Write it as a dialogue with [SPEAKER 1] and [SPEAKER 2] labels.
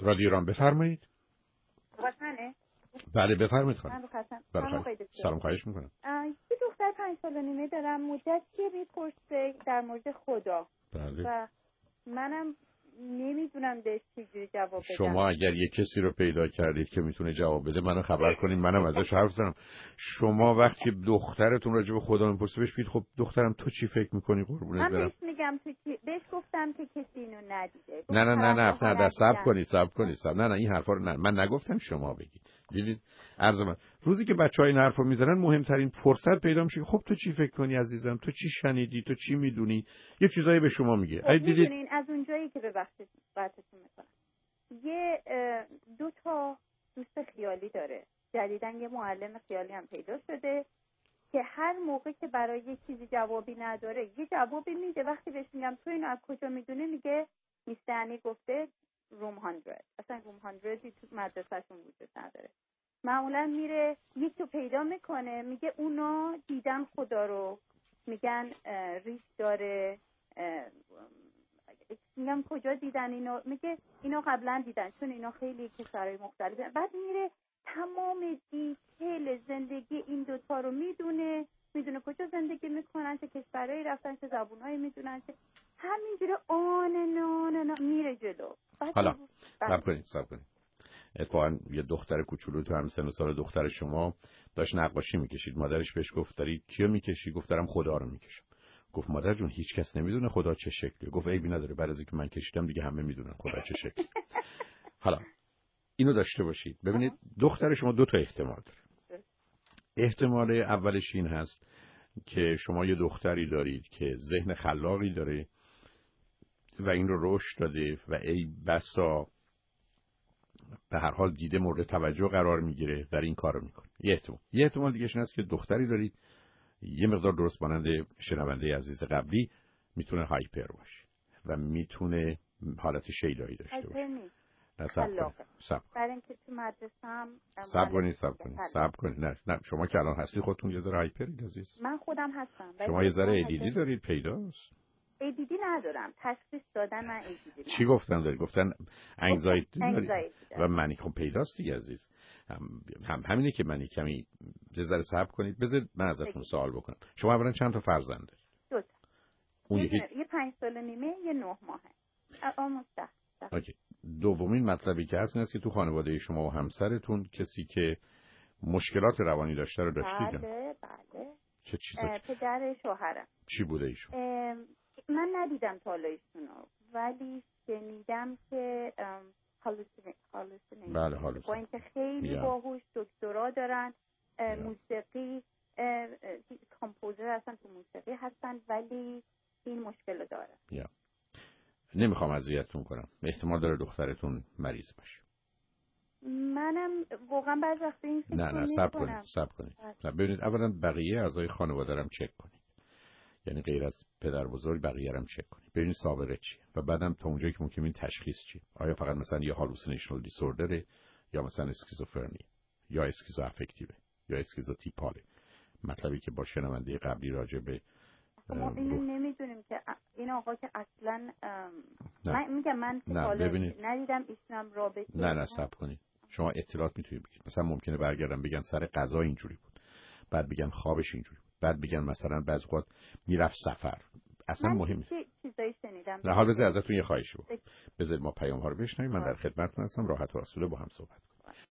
[SPEAKER 1] رادیو ایران بفرمایید.
[SPEAKER 2] واسمنه؟
[SPEAKER 1] بله بفرمایید خانم.
[SPEAKER 2] من رو خواستم.
[SPEAKER 1] سلام خواهش میکنم.
[SPEAKER 2] یه دختر 5 سال و نیمه دارم، مدتیه میپرسه در مورد خدا.
[SPEAKER 1] بله.
[SPEAKER 2] و منم نمیدونم بهش چجوری جواب بدم.
[SPEAKER 1] شما اگر یه کسی رو پیدا کردید که میتونه جواب بده منو خبر کنین، منم ازش حرف بزنم. شما وقتی دخترتون راجع به خدا میپرسه بهش بگید خب دخترم تو چی فکر میکنی قربونت برم.
[SPEAKER 2] من بهش میگم بهش گفتم که کسی اینو ندیده.
[SPEAKER 1] نه صبر کنید. نه این حرفا رو نه، من نگفتم شما بگید. دیدید عرض من روزی که بچهای این حرفو میزنن مهمترین فرصت پیدا میشه خب تو چی فکر کنی عزیزم، تو چی شنیدی، تو چی میدونی، یه چیزایی به شما میگه.
[SPEAKER 2] خب دیدید از اونجایی که به وقتتون میکنم یه 2 تا دوست خیالی داره، جدیداً یه معلم خیالی هم پیدا شده که هر موقع که برای یه چیزی جوابی نداره یه جوابی میده. وقتی بهش میگم تو اینو از کجا میدونه میگه میستانی گفته روم 100. اصلا روم 100 تو مدرسه‌شون وجود نداره. معمولا میره یکی رو پیدا میکنه میگه اونا دیدن خدا رو، میگن ریش داره. میگم کجا دیدن اینو؟ میگه اینا قبلا دیدن چون اینا خیلی کشورهای مختلف. بعد میره تمام دیتیل زندگی این 2 تا رو میدونه کجا زندگی میکنن، چه کشورهایی رفتن، چه زبونهایی میدونن، چه همینجوری آن میره جلو.
[SPEAKER 1] حالا صبر کنید. اتفاقا یه دختر کوچولو تو هم سن و سال دختر شما داشت نقاشی میکشید. مادرش بهش گفت داری کیو میکشی؟ گفت دارم خدا رو میکشم. گفت مادر جون هیچ کس نمیدونه خدا چه شکلیه. گفت عیبی نداره، بعد از اینکه من کشیدم دیگه همه میدونن خدا چه شکلیه. حالا اینو داشته باشید. ببینید دختر شما 2 تا احتمال داره. احتمال اولش این هست که شما یه دختری دارید که ذهن خلاقی داره و این رو رشد داده و ای بسا به هر حال دیده مورد توجه قرار میگیره در این کارو میکنه. یه احتمال دیگه این است که دختری دارید یه مقدار درست مانند شنونده عزیز قبلی میتونه هایپر باشه و میتونه حالت شیدایی داشته باشه. نه صبر
[SPEAKER 2] برای اینکه تو مدرسه‌ام
[SPEAKER 1] صبر کنید. نه شما که الان هستی خودتون یه ذره هایپرید عزیز.
[SPEAKER 2] من خودم هستم.
[SPEAKER 1] شما یه ذره ADD دارید پیداست.
[SPEAKER 2] ADD ندارم، تشخیص دادن من ADD.
[SPEAKER 1] چی گفتن داری؟ گفتن انگزایتی داری و منیک. خب پیداست دیگه عزیز. همینه که منی کمی یه ذره صبر کنید. بذار من ازتون سوال بکنم. شما اولا چند تا فرزند دارید؟
[SPEAKER 2] 2 تا.
[SPEAKER 1] اون یکی
[SPEAKER 2] یه 5 سال و نیمه، یه 9 ماهه. almost 10.
[SPEAKER 1] اوکی. دومین مطلبی که هست این است که تو خانواده شما و همسرتون کسی که مشکلات روانی داشته رو داشتید؟
[SPEAKER 2] بله.
[SPEAKER 1] چه چیزی؟
[SPEAKER 2] پدر شوهرم.
[SPEAKER 1] چی بوده ایشون؟
[SPEAKER 2] من ندیدم تا حالا ایشونو، ولی شنیدم که هالوسینیشن.
[SPEAKER 1] بله
[SPEAKER 2] با اینکه خیلی باهوش، دکترا دارن، موسیقی کامپوزر هستن، تو موسیقی هستن، ولی این مشکل رو داره.
[SPEAKER 1] نمیخوام اذیتتون کنم. احتمال داره دخترتون مریض باشه.
[SPEAKER 2] منم واقعا بعضی وقتا این فکر
[SPEAKER 1] نه صبر کنید. ببینید اولا بقیه اعضای خانواده رو چک کنید. یعنی غیر از پدر بزرگ بقیه رو چک کنید. ببینید سابقه چیه و بعدم تا اونجایی که ممکنه تشخیص چیه. آیا فقط مثلا یه هالوسینیشنال دیسوردره یا مثلا اسکیزوفرنی یا اسکیزو افکتیو یا اسکیزوتیپاله. مطلبی که با شنونده قبلی راجع به
[SPEAKER 2] ما اینو نمیدونیم که این آقا که اصلا من میگم من ندیدم ایشونم رابطه.
[SPEAKER 1] نه صبر کنید. شما اطلاعات میتونید بگید. مثلا ممکنه برگردن بگن سر غذا اینجوری بود، بعد بگن خوابش اینجوری بود، بعد بگن مثلا بعضی وقت میرفت سفر. اصلا مهم نیست.
[SPEAKER 2] چیزایی شنیدم.
[SPEAKER 1] نه حال بذار ازتون یه خواهشی بکنم. بذار ما پیام ها رو بشنویم. من در خدمتتون هستم. راحت و اصوله با هم صحبت کنیم.